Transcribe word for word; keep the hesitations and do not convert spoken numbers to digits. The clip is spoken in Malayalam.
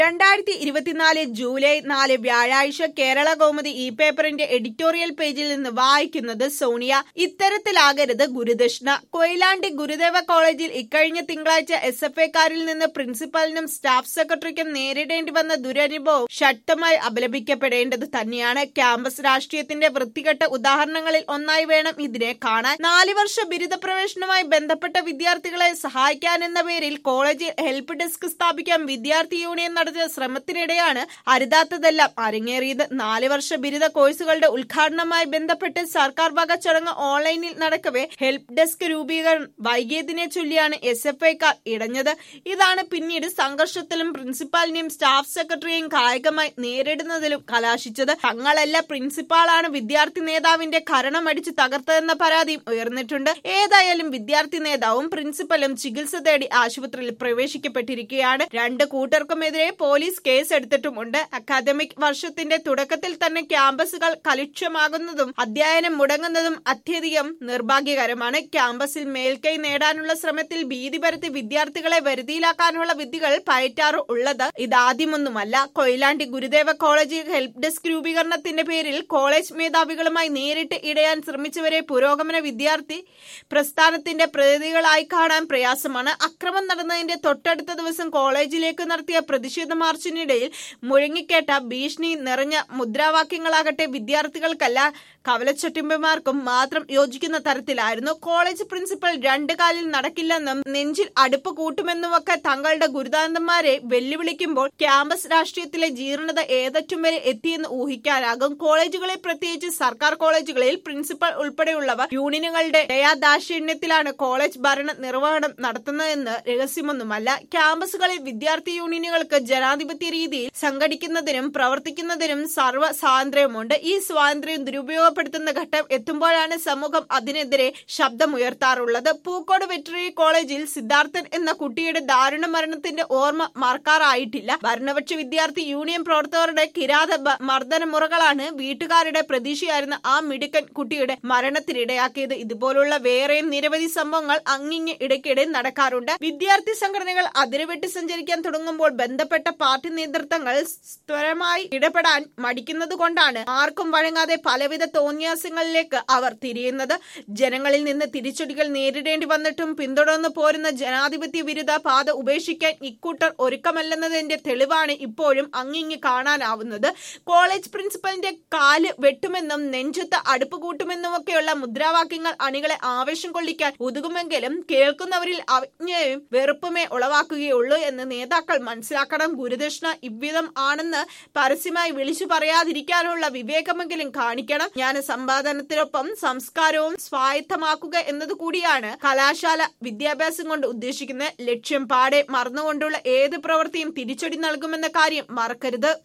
രണ്ടായിരത്തി ഇരുപത്തിനാല് ജൂലൈ നാല് വ്യാഴാഴ്ച കേരള കൗമുദി ഇ പേപ്പറിന്റെ എഡിറ്റോറിയൽ പേജിൽ നിന്ന് വായിക്കുന്നത് സോണിയ. ഇത്തരത്തിലാകരുത് ഗുരുദക്ഷിണ. കൊയിലാണ്ടി ഗുരുദേവ കോളേജിൽ ഇക്കഴിഞ്ഞ തിങ്കളാഴ്ച എസ് എഫ് ഐക്കാരിൽ നിന്ന് പ്രിൻസിപ്പലിനും സ്റ്റാഫ് സെക്രട്ടറിക്കും നേരിടേണ്ടി വന്ന ദുരനുഭവം ശക്തമായി അപലപിക്കപ്പെടേണ്ടത് തന്നെയാണ്. ക്യാമ്പസ് രാഷ്ട്രീയത്തിന്റെ വൃത്തികെട്ട ഉദാഹരണങ്ങളിൽ ഒന്നായി വേണം ഇതിനെ കാണാൻ. നാല് വർഷ ബിരുദ പ്രവേശനവുമായി ബന്ധപ്പെട്ട വിദ്യാർത്ഥികളെ സഹായിക്കാനെന്ന പേരിൽ കോളേജിൽ ഹെൽപ്പ് ഡെസ്ക് സ്ഥാപിക്കാൻ വിദ്യാർത്ഥി യൂണിയൻ നടത്തിയ ശ്രമത്തിനിടെയാണ് അരുതാത്തതെല്ലാം അരങ്ങേറിയത്. നാല് വർഷ ബിരുദ കോഴ്സുകളുടെ ഉദ്ഘാടനവുമായി ബന്ധപ്പെട്ട് സർക്കാർ വക ചടങ്ങ് ഓൺലൈനിൽ നടക്കവേ ഹെൽപ്പ് ഡെസ്ക് രൂപീകരണം വൈകിയതിനെ ചൊല്ലിയാണ് എസ് എഫ് ഐക്കാർ ഇടഞ്ഞത്. ഇതാണ് പിന്നീട് സംഘർഷത്തിലും പ്രിൻസിപ്പാലിനെയും സ്റ്റാഫ് സെക്രട്ടറിയെയും കായികമായി നേരിടുന്നതിലും കലാശിച്ചത്. തങ്ങളല്ല പ്രിൻസിപ്പാളാണ് വിദ്യാർത്ഥി നേതാവിന്റെ കരണമടിച്ച് തകർത്തതെന്ന പരാതിയും ഉയർന്നിട്ടുണ്ട്. ഏതായാലും വിദ്യാർത്ഥി നേതാവും പ്രിൻസിപ്പലും ചികിത്സ തേടി ആശുപത്രിയിൽ പ്രവേശിക്കപ്പെട്ടിരിക്കുകയാണ്. രണ്ട് കൂട്ടർക്കുമെതിരെ പോലീസ് കേസ് എടുത്തിട്ടുമുണ്ട്. അക്കാദമിക് വർഷത്തിന്റെ തുടക്കത്തിൽ തന്നെ ക്യാമ്പസുകൾ കലുഷ്യമാകുന്നതും അധ്യയനം മുടങ്ങുന്നതും അത്യധികം നിർഭാഗ്യകരമാണ്. ക്യാമ്പസിൽ മേൽക്കൈ നേടാനുള്ള ശ്രമത്തിൽ ഭീതി പരത്തി വിദ്യാർത്ഥികളെ വരുതിയിലാക്കാനുള്ള വിദ്യകൾ പയറ്റാറ് ഉള്ളത് ഇതാദ്യമൊന്നുമല്ല. കൊയിലാണ്ടി ഗുരുദേവ കോളേജിൽ ഹെൽപ്പ് ഡെസ്ക് രൂപീകരണത്തിന്റെ പേരിൽ കോളേജ് മേധാവികളുമായി നേരിട്ട് ഇടയാൻ ശ്രമിച്ചവരെ പുരോഗമന വിദ്യാർത്ഥി പ്രസ്ഥാനത്തിന്റെ പ്രതിനിധികളായി കാണാൻ പ്രയാസമാണ്. അക്രമം നടന്നതിന്റെ തൊട്ടടുത്ത ദിവസം കോളേജിലേക്ക് നടത്തിയ പ്രതിഷേധ മാർച്ചിനിടയിൽ മുഴങ്ങിക്കേട്ട ഭീഷണി നിറഞ്ഞ മുദ്രാവാക്യങ്ങളാകട്ടെ വിദ്യാർത്ഥികൾക്കല്ല കവലച്ചട്ടിമ്പന്മാർക്കും മാത്രം യോജിക്കുന്ന തരത്തിലായിരുന്നു. കോളേജ് പ്രിൻസിപ്പൽ രണ്ട് കാലിൽ നടക്കില്ലെന്നും നെഞ്ചിൽ അടുപ്പ് കൂട്ടുമെന്നുമൊക്കെ തങ്ങളുടെ ഗുരുദാന്തന്മാരെ വെല്ലുവിളിക്കുമ്പോൾ ക്യാമ്പസ് രാഷ്ട്രീയത്തിലെ ജീർണത ഏതറ്റം വരെ എത്തിയെന്ന് ഊഹിക്കാനാകും. കോളേജുകളിൽ, പ്രത്യേകിച്ച് സർക്കാർ കോളേജുകളിൽ പ്രിൻസിപ്പൽ ഉൾപ്പെടെയുള്ളവർ യൂണിയനുകളുടെ ദയാദാക്ഷിണ്യത്തിലാണ് കോളേജ് ഭരണ നിർവഹണം നടത്തുന്നതെന്ന് രഹസ്യമൊന്നുമല്ല. ക്യാമ്പസുകളിൽ വിദ്യാർത്ഥി യൂണിയനുകൾക്ക് ജനാധിപത്യ രീതിയിൽ സംഘടിക്കുന്നതിനും പ്രവർത്തിക്കുന്നതിനും സർവ്വ സ്വാതന്ത്ര്യമുണ്ട്. ഈ സ്വാതന്ത്ര്യം ദുരുപയോഗപ്പെടുത്തുന്ന ഘട്ടം എത്തുമ്പോഴാണ് സമൂഹം അതിനെതിരെ ശബ്ദമുയർത്താറുള്ളത്. പൂക്കോട് വെറ്ററിനറി കോളേജിൽ സിദ്ധാർത്ഥൻ എന്ന കുട്ടിയുടെ ദാരുണ മരണത്തിന്റെ ഓർമ്മ മറക്കാറായിട്ടില്ല. ഭരണപക്ഷ വിദ്യാർത്ഥി യൂണിയൻ പ്രവർത്തകരുടെ കിരാത മർദ്ദന മുറകളാണ് വീട്ടുകാരുടെ പ്രതീക്ഷയായിരുന്ന ആ മിടുക്കൻ കുട്ടിയുടെ മരണത്തിനിടയാക്കിയത്. ഇതുപോലുള്ള വേറെയും നിരവധി സംഭവങ്ങൾ അങ്ങിങ്ങ് ഇടയ്ക്കിടെ നടക്കാറുണ്ട്. വിദ്യാർത്ഥി സംഘടനകൾ അതിരുവിട്ട് സഞ്ചരിക്കാൻ തുടങ്ങുമ്പോൾ ബന്ധപ്പെട്ട പാർട്ടി നേതൃത്വങ്ങൾ സ്വരമായി ഇടപെടാൻ മടിക്കുന്നത് കൊണ്ടാണ് ആർക്കും വഴങ്ങാതെ പലവിധ തോന്നിയാസങ്ങളിലേക്ക് അവർ തിരിയുന്നത്. ജനങ്ങളിൽ നിന്ന് തിരിച്ചടികൾ നേരിടേണ്ടി വന്നിട്ടും പിന്തുടർന്നു പോരുന്ന ജനാധിപത്യ വിരുദ്ധ പാത ഉപേക്ഷിക്കാൻ ഇക്കൂട്ടർ ഒരുക്കമല്ലെന്നതിന്റെ തെളിവാണ് ഇപ്പോഴും അങ്ങിങ്ങ് കാണാനാവുന്നത്. കോളേജ് പ്രിൻസിപ്പലിന്റെ കാല് വെട്ടുമെന്നും നെഞ്ചത്ത് അടുപ്പ് കൂട്ടുമെന്നുമൊക്കെയുള്ള മുദ്രാവാക്യങ്ങൾ അണികളെ ആവേശം കൊള്ളിക്കാൻ ഉതകുമെങ്കിലും കേൾക്കുന്നവരിൽ അവജ്ഞയും വെറുപ്പുമേ ഉളവാക്കുകയുള്ളൂ എന്ന് നേതാക്കൾ മനസ്സിലാക്കണം. ഗുരുദക്ഷിണ ഇவ்விധം ആണെന്ന് പരസ്യമായി വിളിച്ചു പറയാതിരിക്കാനുള്ള വിവേകമെങ്കിലും കാണിക്കണം. ജ്ഞാന സമ്പാദനത്തിനൊപ്പം സംസ്കാരവും സ്വായത്തമാക്കുക എന്നതുകൂടിയാണ് കലാശാല വിദ്യാഭ്യാസം കൊണ്ട് ഉദ്ദേശിക്കുന്നത്. ലക്ഷ്യം പാടെ മറന്നുകൊണ്ടുള്ള ഏത് പ്രവൃത്തിയും തിരിച്ചടി നൽകുമെന്ന കാര്യം മറക്കരുത്.